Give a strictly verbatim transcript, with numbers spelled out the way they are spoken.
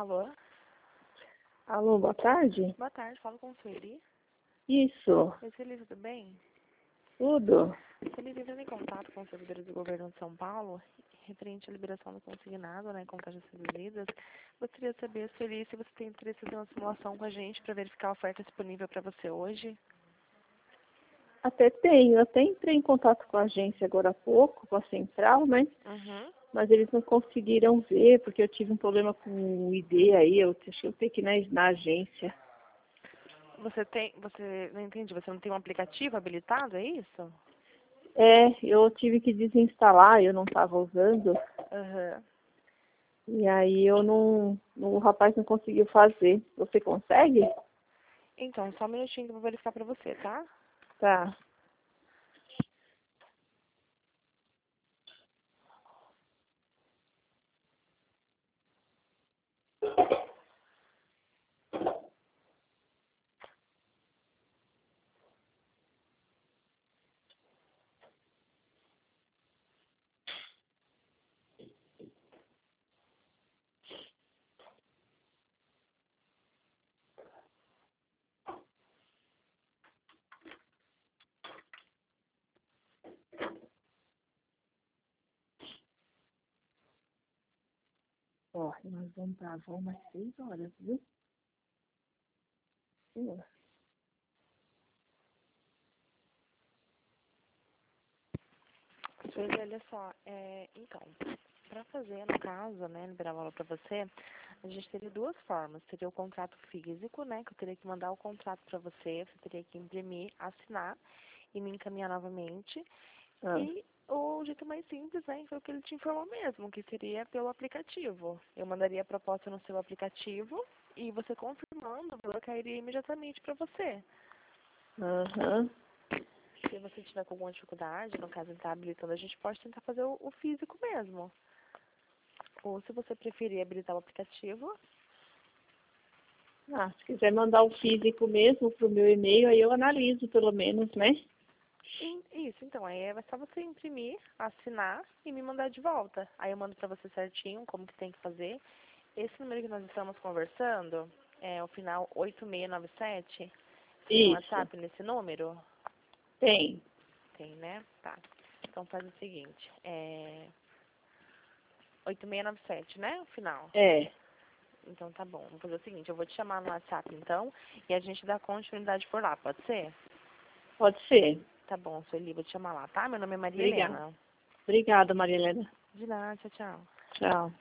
Alô? Alô, boa tarde? Boa tarde, falo com o Sueli. Isso, Oi, Sueli, tudo bem? tudo. Sueli, entrando em contato com os servidores do governo de São Paulo, referente à liberação do consignado, né, com taxas reduzidas, gostaria de saber, Sueli, se você tem interesse em fazer uma simulação com a gente para verificar a oferta disponível para você hoje. Até tenho, eu até entrei em contato com a agência agora há pouco, com a central, né? Uhum. Mas eles não conseguiram ver, porque eu tive um problema com o I D aí, eu achei que eu tenho que ir na, na agência. Você tem, você, não entendi, você não tem um aplicativo habilitado, é isso? É, eu tive que desinstalar, eu não estava usando, Aham. e aí eu não, o rapaz não conseguiu fazer. Você consegue? Então, só um minutinho que eu vou verificar para você, tá? Tá. Ó, nós vamos pra Avon mais seis horas, viu? Senhor. Sueli, olha só, é, então, para fazer, no caso, né, liberar a aula para você, a gente teria duas formas. Teria o contrato físico, né, que eu teria que mandar o contrato para você, você teria que imprimir, assinar e me encaminhar novamente. Ah, E o jeito mais simples, né, foi o que ele te informou mesmo, que seria pelo aplicativo. Eu mandaria a proposta no seu aplicativo e você confirmando, o valor cairia imediatamente para você. aham. Se você tiver com alguma dificuldade, no caso de estar habilitando, a gente pode tentar fazer o, o físico mesmo. Ou se você preferir habilitar o aplicativo, Ah, se quiser mandar o físico mesmo pro meu e-mail, aí eu analiso pelo menos, né? em- isso, então, aí é só você imprimir, assinar e me mandar de volta. Aí eu mando pra você certinho como que tem que fazer. Esse número que nós estamos conversando, é o final oito seis nove sete. Você tem um Isso, WhatsApp nesse número? tem. Tem, né? Tá. Então faz o seguinte, é oito seis nove sete, né? O final. É, Então tá bom. Vou fazer o seguinte, eu vou te chamar no WhatsApp então e a gente dá continuidade por lá, pode ser? pode ser. Tá bom, Sueli, vou te chamar lá, tá? Meu nome é Maria Obrigada. Helena. Obrigada, Maria Helena. De nada, tchau, tchau. Tchau.